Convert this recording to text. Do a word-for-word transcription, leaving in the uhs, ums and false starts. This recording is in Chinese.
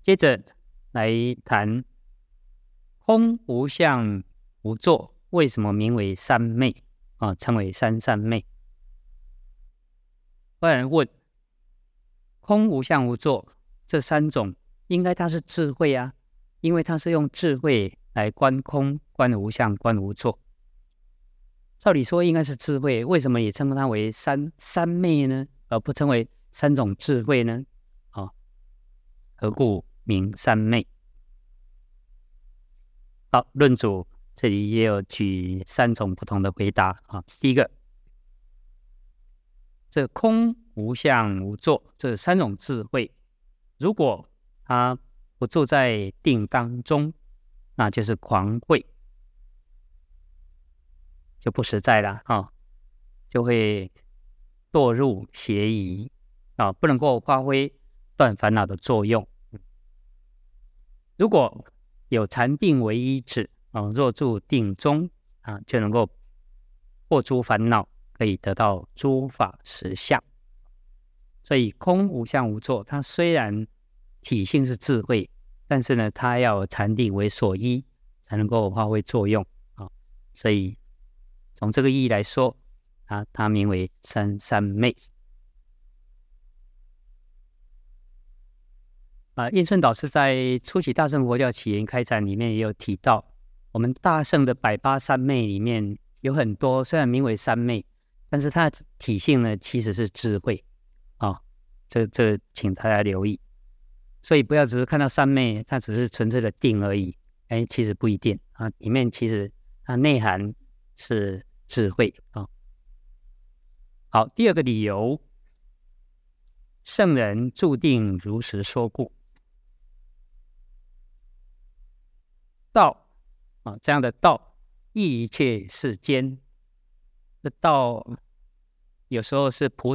接着来谈空无相无作，为什么名为三昧啊？称为三三昧。有人问：空无相无作这三种，应该它是智慧啊，因为它是用智慧来观空、观无相、观无作。照理说应该是智慧，为什么也称它为三三昧呢？而不称为三种智慧呢？啊，何故名三昧？好，论主这里也有举三种不同的回答啊。第一个，这空无相无作这三种智慧，如果它不住在定当中，那就是狂慧，就不实在了啊，就会堕入邪疑啊，不能够发挥断烦恼的作用。如果有禅定为依止啊，若住定中啊，就能够破诸烦恼，可以得到诸法实相。所以空无相无作，它虽然体性是智慧，但是呢，它要有禅定为所依，才能够发挥作用啊。所以从这个意义来说，啊，它名为三三昧。啊，印顺导师在《初起大乘佛教起源开展》里面也有提到，我们大乘的百八三昧里面有很多，虽然名为三昧，但是它的体性呢其实是智慧啊，这这请大家留意。所以不要只是看到三昧，它只是纯粹的定而已，哎，其实不一定啊，里面其实它内涵是智慧啊。好，第二个理由，圣人注定如实说故。道啊，这样的道益一切世间，这道有时候是菩